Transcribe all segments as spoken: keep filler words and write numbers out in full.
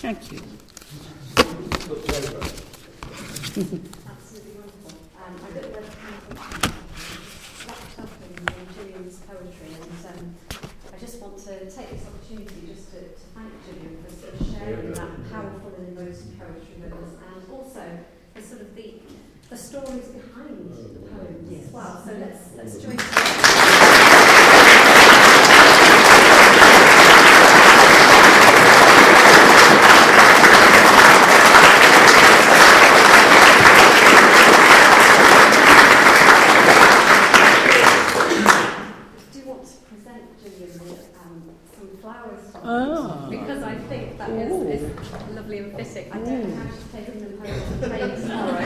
Thank you. Absolutely wonderful. Um, I don't know whether kind of wrapped up in, in Gillian's poetry, and um, I just want to take this opportunity just to, to thank Gillian for sort of sharing that powerful and emotive poetry with us, and also the sort of the the stories behind the poems yes. as well. So let's let's join together. Because I think that is, is lovely and fitting. I don't know how she's taking them home to train tomorrow.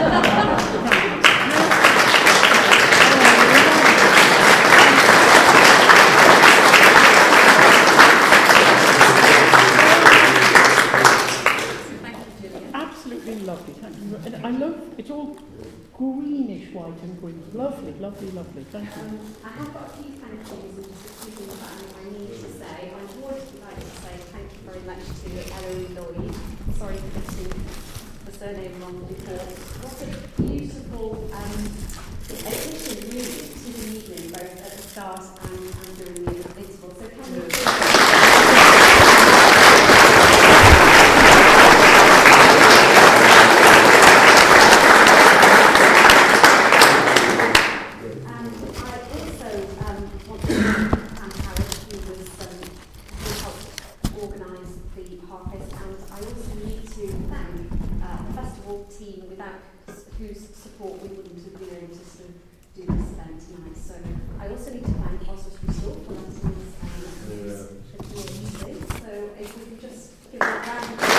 Thank you, Gillian. Absolutely lovely. Thank you. And I love it's all greenish white and green. Lovely, lovely, lovely. Thank you. Um, I have got a few thank yous and just a few things that I need to say. I would like to say thank you very much to Eloise Lloyd. Sorry for getting the surname wrong before. What a beautiful um, addition, really, to the evening, both at the start and, and during the interval. So can you whose support we wouldn't have been able to sort of do this event tonight. So I also need to thank Oswald Bristol for letting us um, yeah. So if we could just give a round of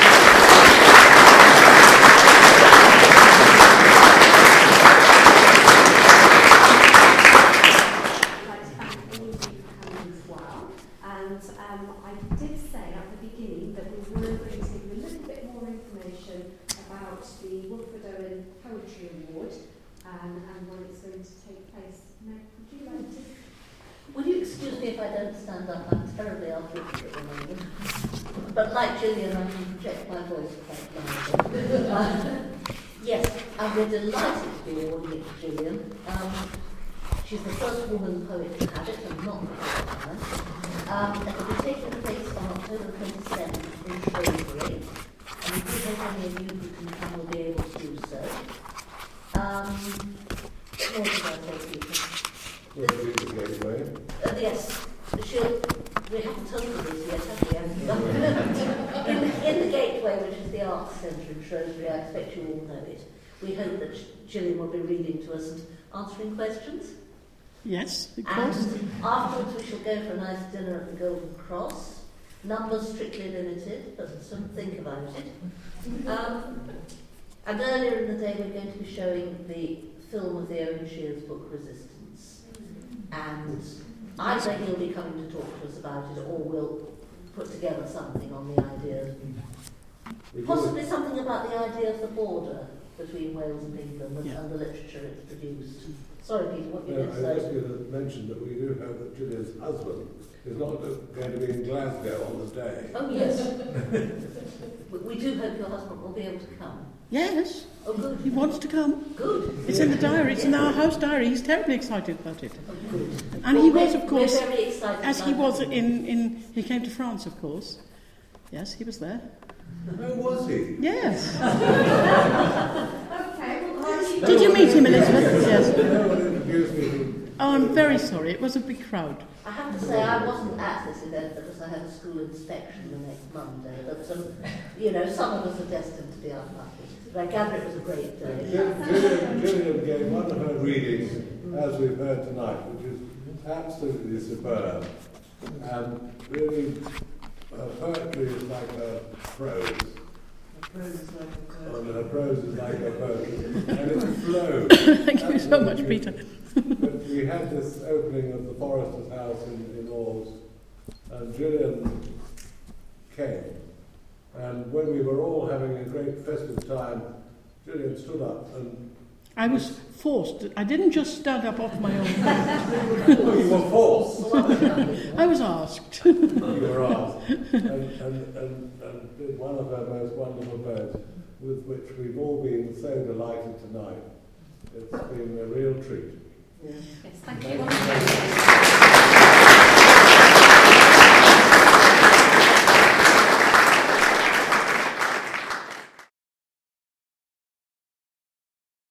I'd like to thank all of you for coming as well. And um, I did say at the beginning that we were going to give you a little bit more information about the Wilfred Owen Poetry Award um, and when it's going to take place. Meg, would you like to? Will you excuse me if I don't stand up? I'm terribly arthritic at the moment. But like Gillian, I can project my voice quite loudly. uh, yes, and we're delighted to be awarding it to Gillian. Um, she's the first woman poet to have it, and not the first time. Um, it will be taking place on October twenty-seventh in Shrewsbury. And in case any of you who can come will be able to do so. Um, what more did I say to you? The, the gateway. Uh, yes, she'll, we haven't told you this yet, have we? in, in the gateway, which is the Arts Centre in Shrewsbury, I expect you all know it. We hope that Gillian will be reading to us and answering questions. Yes, of course. And afterwards we shall go for a nice dinner at the Golden Cross. Numbers strictly limited, but some think about it. Um, and earlier in the day we're going to be showing the film of the Owen Shears book, Resistance. And either he'll be coming to talk to us about it, or we'll put together something on the idea. Possibly something about the idea of the border between Wales and England and, yeah. and the literature it's produced. Sorry, Peter, what were you no, going to say? I was just going to mention that we do have that Gillian's husband is not going to be in Glasgow on the day. Oh, yes. we, we do hope your husband will be able to come. Yes. Oh, good. He wants to come. Good. It's in the diary. It's in our house diary. He's terribly excited about it. Oh, good. And well, he was, of course, we're very excited as he about was it. in, in... He came to France, of course. Yes, he was there. Oh, was he? Yes. Okay, well, Did you meet him, Elizabeth? Yes. No one introduced me. Oh, I'm very sorry. It was a big crowd. I have to say I wasn't at this event because I had a school inspection the next Monday, but some, you know, some of us are destined to be unlucky. But I gather it was a great day. Gillian, Gillian gave one of her readings, as we've heard tonight, which is absolutely superb. And really, her poetry is like her prose. And her prose is like her poetry. And it flows. Thank you so much, Peter. But we had this opening of the Forester's house in, in Oars, and Gillian came. And when we were all having a great festive time, Gillian stood up and... I was forced. I didn't just stand up off my own. Oh, you were forced? I was asked. You were asked. And, and, and, and did one of our most wonderful boats, with which we've all been so delighted tonight. It's been a real treat. Yes, thank you.